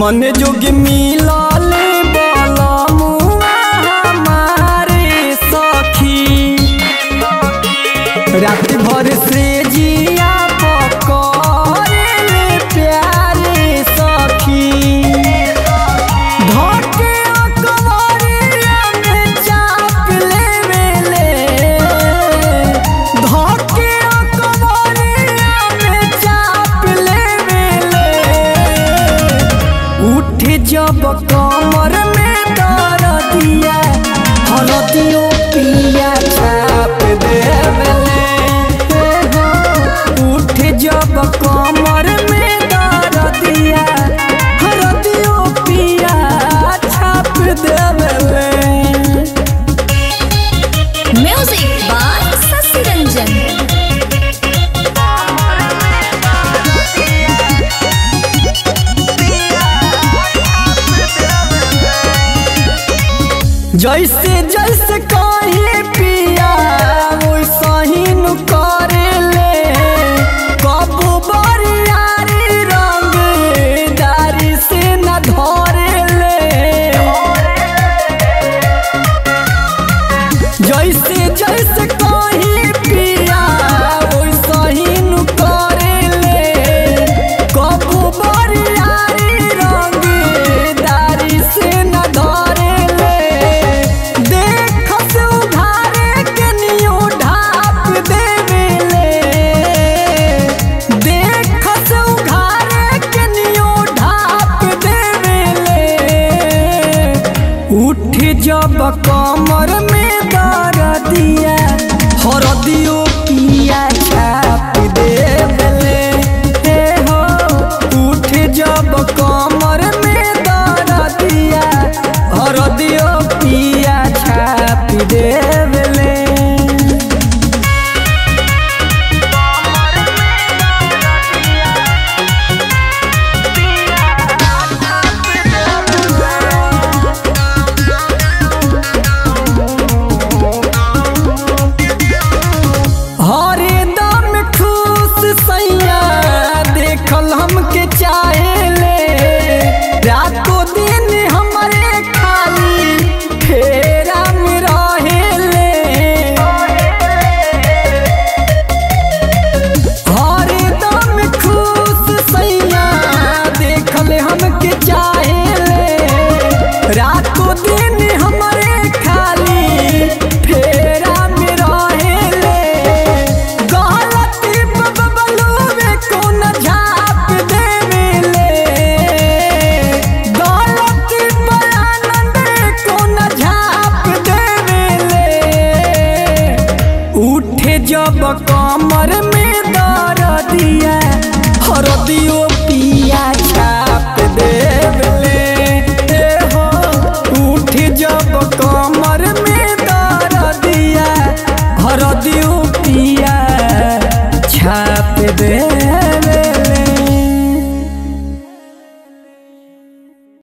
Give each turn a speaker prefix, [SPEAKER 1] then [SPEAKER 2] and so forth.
[SPEAKER 1] मन जोग मिलले बलमुआ हमारे सखी। रात भर से जिया पकड़ले प्यारे सखी। धके अकबरिया में चाप लेवेले, धके अकबरिया में चाप लेवेले। उठ जब कमर में दर्दिया हरदियों पिया छाप देवेले। उठ जब कमर में दर्दिया हरदियों पिया छाप देवेले।
[SPEAKER 2] Music by Shashi Ranjan.
[SPEAKER 1] जैसे जैसे कहे पिया वैसा ही नु करेले। कबू बरियारी रंगदारी से न धरेले। जैसे जैसे कहे पिया वैसा ही नु करेले। कबू बरियारी रंगदारी से न धरेले। उठ जब कमर में दर्दिया हरदियों पिया छाप देवेले। हो उठ जब कमर में दर्दिया हरदियों पिया छाप देवेले। हरदम खुश सैया देखल हमके चाहेले। रातों दिन हमरे खाली फेरा में रहेले। हरदम खुश सैया देखल हमके चाहेले। रातों दिन हमरे खाली फेरा में रहेले। गलती बबलुए को न झाप देवेले। गलती आनंद को न झाप देवेले। उठे जब कमर में दर्दिया हरदियों